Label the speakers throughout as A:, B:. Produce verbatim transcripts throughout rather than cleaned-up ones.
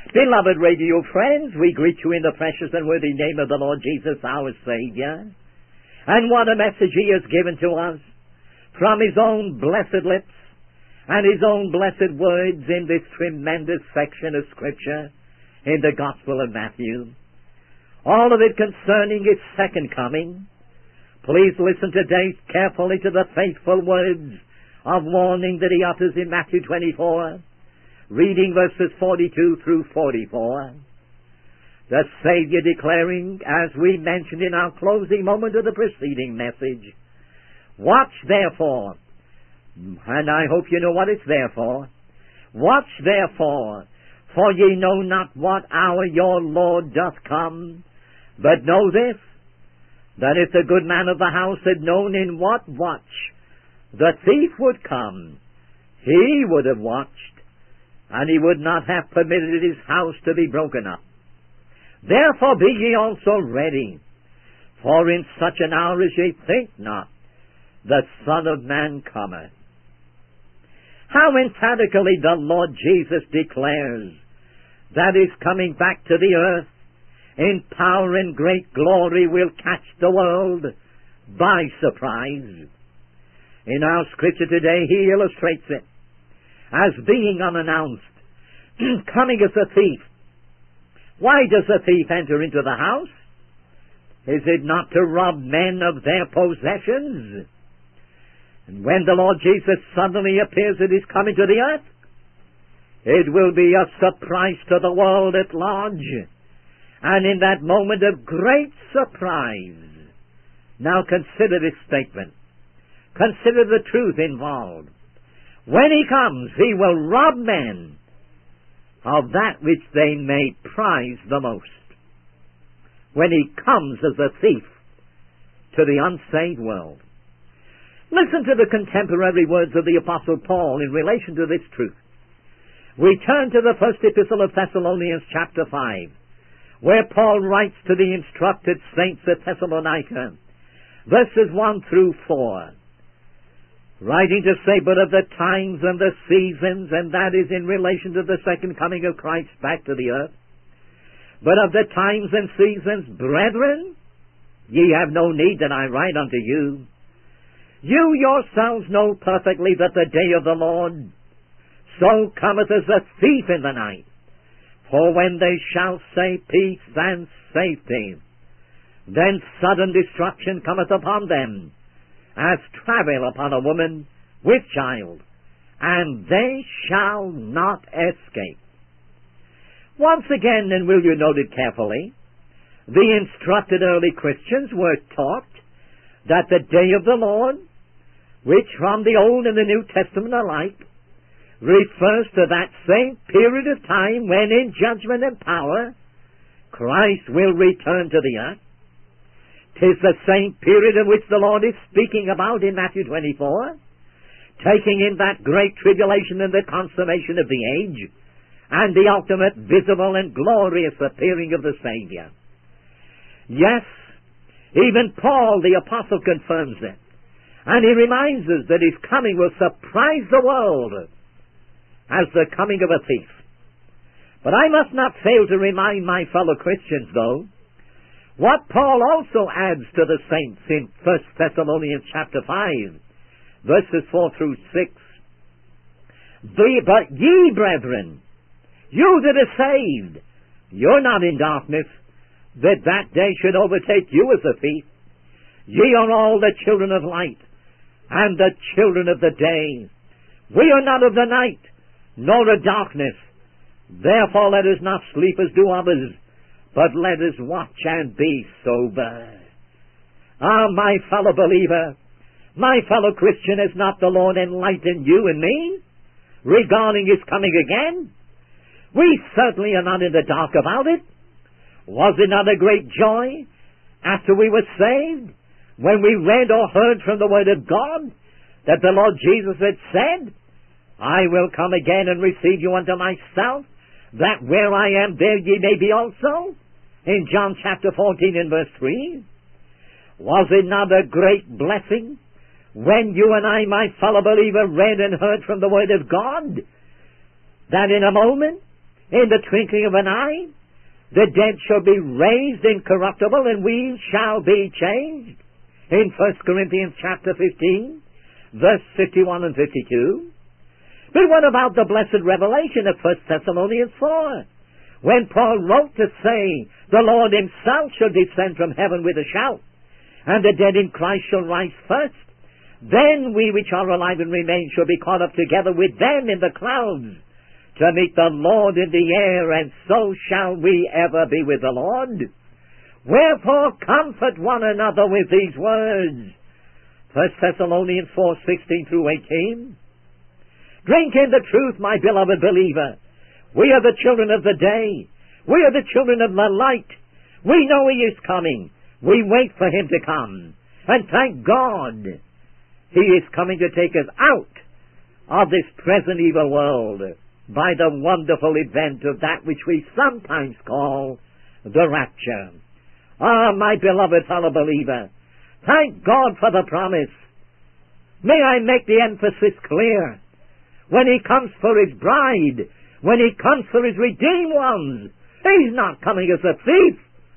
A: Beloved radio friends, we greet you in the precious and worthy name of the Lord Jesus, our Savior. And what a message He has given to us from His own blessed lips and His own blessed words in this tremendous section of Scripture in the Gospel of Matthew. All of it concerning His second coming. Please listen today carefully to the faithful words of warning that He utters in Matthew twenty-four. Reading verses forty-two through forty-four, the Savior declaring, as we mentioned in our closing moment of the preceding message, watch therefore, and I hope you know what it's there for, watch therefore, for ye know not what hour your Lord doth come, but know this, that if the good man of the house had known in what watch the thief would come, he would have watched, and he would not have permitted his house to be broken up. Therefore be ye also ready, for in such an hour as ye think not, the Son of Man cometh. How emphatically the Lord Jesus declares that His coming back to the earth in power and great glory will catch the world by surprise. In our scripture today, He illustrates it as being unannounced, coming as a thief. Why does a thief enter into the house? Is it not to rob men of their possessions? And when the Lord Jesus suddenly appears at His coming to the earth, it will be a surprise to the world at large. And in that moment of great surprise, now consider this statement. Consider the truth involved. When He comes, He will rob men of that which they may prize the most. When He comes as a thief to the unsaved world. Listen to the contemporary words of the Apostle Paul in relation to this truth. We turn to the first epistle of Thessalonians chapter five, where Paul writes to the instructed saints at Thessalonica, verses one through four. Writing to say, but of the times and the seasons, and that is in relation to the second coming of Christ back to the earth. But of the times and seasons, brethren, ye have no need that I write unto you. You yourselves know perfectly that the day of the Lord so cometh as a thief in the night. For when they shall say peace and safety, then sudden destruction cometh upon them, as travail upon a woman with child, and they shall not escape. Once again, and will you note it carefully, the instructed early Christians were taught that the day of the Lord, which from the Old and the New Testament alike, refers to that same period of time when in judgment and power, Christ will return to the earth. 'Tis the same period in which the Lord is speaking about in Matthew twenty-four, taking in that great tribulation and the consummation of the age, and the ultimate visible and glorious appearing of the Savior. Yes, even Paul the Apostle confirms it, and he reminds us that His coming will surprise the world as the coming of a thief. But I must not fail to remind my fellow Christians, though, what Paul also adds to the saints in First Thessalonians chapter five, verses four through six. But ye, brethren, you that are saved, you're not in darkness, that that day should overtake you as a thief. Ye are all the children of light, and the children of the day. We are not of the night, nor of darkness. Therefore let us not sleep as do others, but let us watch and be sober. Ah, my fellow believer, my fellow Christian, has not the Lord enlightened you and me regarding His coming again? We certainly are not in the dark about it. Was it not a great joy after we were saved, when we read or heard from the Word of God that the Lord Jesus had said, I will come again and receive you unto myself, that where I am, there ye may be also? In John chapter fourteen and verse three. Was it not a great blessing when you and I, my fellow believer, read and heard from the Word of God, that in a moment, in the twinkling of an eye. The dead shall be raised incorruptible, and we shall be changed. In First Corinthians chapter fifteen, verse fifty-one and fifty-two. But what about the blessed revelation of First Thessalonians four? When Paul wrote to say, the Lord himself shall descend from heaven with a shout, and the dead in Christ shall rise first. Then we which are alive and remain shall be caught up together with them in the clouds, to meet the Lord in the air, and so shall we ever be with the Lord. Wherefore comfort one another with these words. First Thessalonians four, sixteen through eighteen. Drink in the truth, my beloved believer. We are the children of the day. We are the children of the light. We know he is coming. We wait for him to come. And thank God, he is coming to take us out of this present evil world by the wonderful event of that which we sometimes call the rapture. Ah, my beloved fellow believer, thank God for the promise. May I make the emphasis clear. When he comes for his bride, when he comes for his redeemed ones, he's not coming as a thief.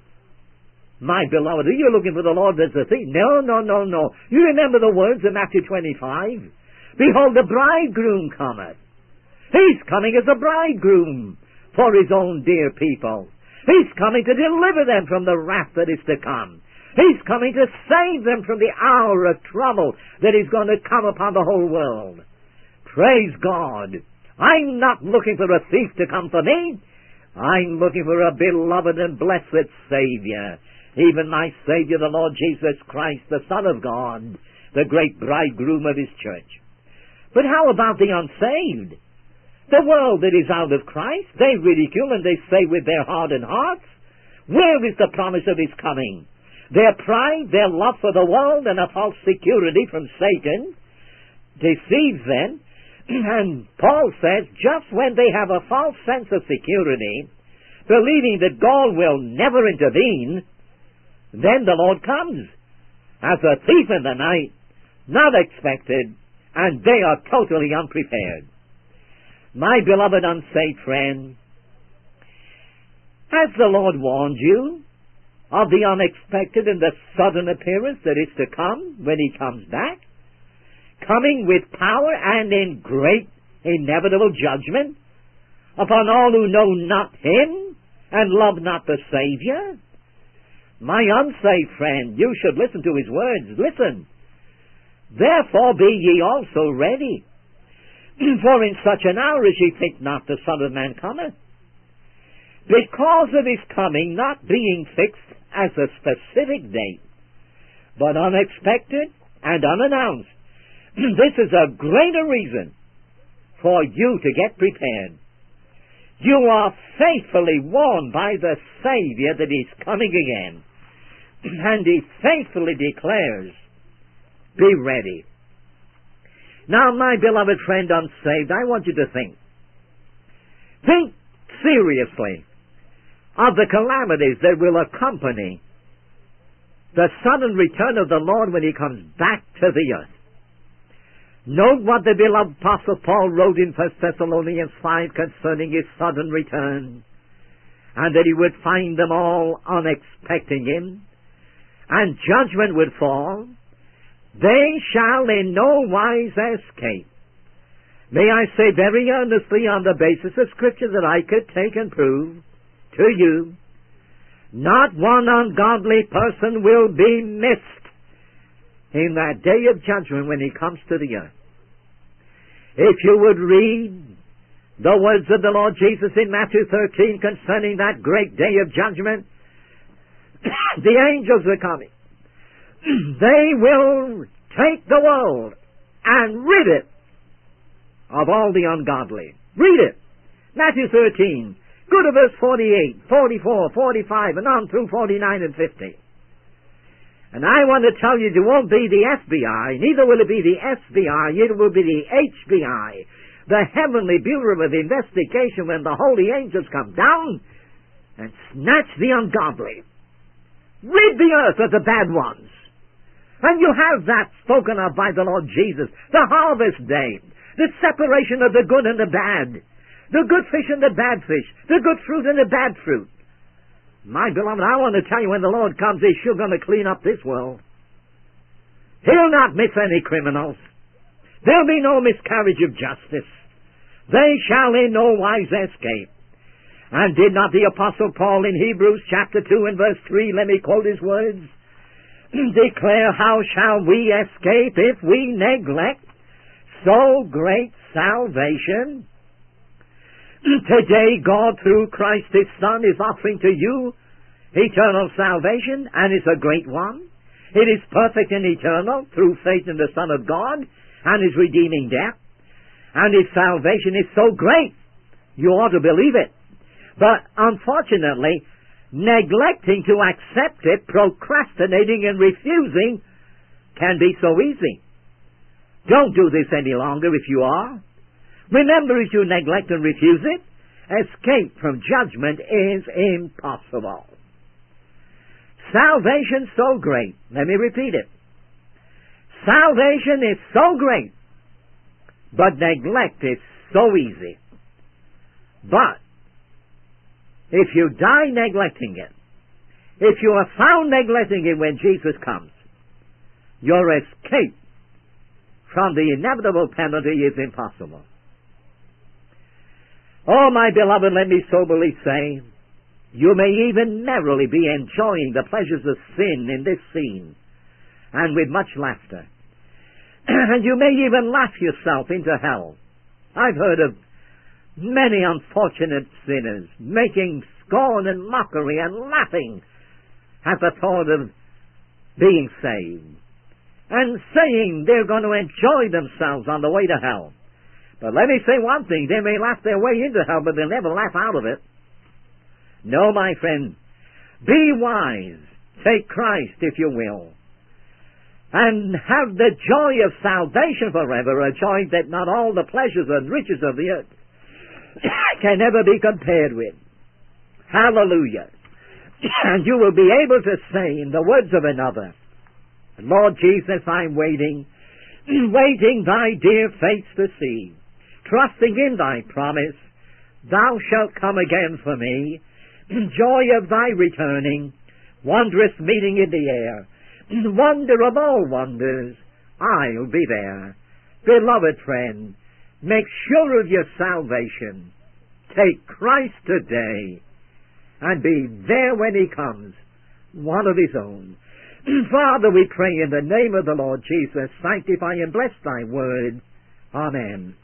A: My beloved, are you looking for the Lord as a thief? No, no, no, no. You remember the words of Matthew twenty-five? Behold, the bridegroom cometh. He's coming as a bridegroom for his own dear people. He's coming to deliver them from the wrath that is to come. He's coming to save them from the hour of trouble that is going to come upon the whole world. Praise God. I'm not looking for a thief to come for me. I'm looking for a beloved and blessed Savior. Even my Savior, the Lord Jesus Christ, the Son of God, the great bridegroom of his church. But how about the unsaved? The world that is out of Christ, they ridicule and they say with their hardened hearts, where is the promise of his coming? Their pride, their love for the world, and a false security from Satan deceives them. And Paul says, just when they have a false sense of security, believing that God will never intervene, then the Lord comes as a thief in the night, not expected, and they are totally unprepared. My beloved unsaved friend, has the Lord warned you of the unexpected and the sudden appearance that is to come when he comes back? Coming with power and in great inevitable judgment upon all who know not him and love not the Savior? My unsaved friend, you should listen to his words. Listen. Therefore be ye also ready, for in such an hour as ye think not the Son of Man cometh. Because of his coming not being fixed as a specific date, but unexpected and unannounced, this is a greater reason for you to get prepared. You are faithfully warned by the Savior that he's coming again. And he faithfully declares, be ready. Now, my beloved friend unsaved, I want you to think. Think seriously of the calamities that will accompany the sudden return of the Lord when he comes back to the earth. Note what the beloved Apostle Paul wrote in First Thessalonians five concerning his sudden return, and that he would find them all unexpecting him, and judgment would fall. They shall in no wise escape. May I say very earnestly on the basis of Scripture that I could take and prove to you, not one ungodly person will be missed in that day of judgment when he comes to the earth. If you would read the words of the Lord Jesus in Matthew thirteen concerning that great day of judgment, the angels are coming. They will take the world and rid it of all the ungodly. Read it. Matthew thirteen. Go to verse forty-eight, forty-four, forty-five, and on through forty-nine and fifty. And I want to tell you, it won't be the F B I, neither will it be the S B I, it will be the H B I, the Heavenly Bureau of Investigation, when the holy angels come down and snatch the ungodly. Rid the earth of the bad ones. And you have that spoken of by the Lord Jesus, the harvest day, the separation of the good and the bad, The good fish and the bad fish. The good fruit and the bad fruit. My beloved, I want to tell you, when the Lord comes, He's sure going to clean up this world. He'll not miss any criminals. There'll be no miscarriage of justice. They shall in no wise escape. And did not the Apostle Paul in Hebrews chapter two and verse three, let me quote his words, declare, how shall we escape if we neglect so great salvation? Today God, through Christ His Son, is offering to you eternal salvation, and it's a great one. It is perfect and eternal through faith in the Son of God and His redeeming death. And His salvation is so great, you ought to believe it. But unfortunately, neglecting to accept it, procrastinating and refusing, can be so easy. Don't do this any longer if you are. Remember, if you neglect and refuse it, escape from judgment is impossible. Salvation so great. Let me repeat it. Salvation is so great, but neglect is so easy. But if you die neglecting it, if you are found neglecting it when Jesus comes, your escape from the inevitable penalty is impossible. Oh, my beloved, let me soberly say, you may even merrily be enjoying the pleasures of sin in this scene, and with much laughter. And you may even laugh yourself into hell. I've heard of many unfortunate sinners making scorn and mockery and laughing at the thought of being saved, and saying they're going to enjoy themselves on the way to hell. But let me say one thing, they may laugh their way into hell, but they'll never laugh out of it. No, my friend, be wise. Take Christ, if you will, and have the joy of salvation forever, a joy that not all the pleasures and riches of the earth can ever be compared with. Hallelujah. And you will be able to say in the words of another, Lord Jesus, I'm waiting, waiting thy dear face to see, trusting in thy promise, thou shalt come again for me, joy of thy returning, wondrous meeting in the air, wonder of all wonders, I'll be there. Beloved friend, make sure of your salvation. Take Christ today, and be there when He comes, one of His own. Father, we pray in the name of the Lord Jesus, sanctify and bless thy word. Amen.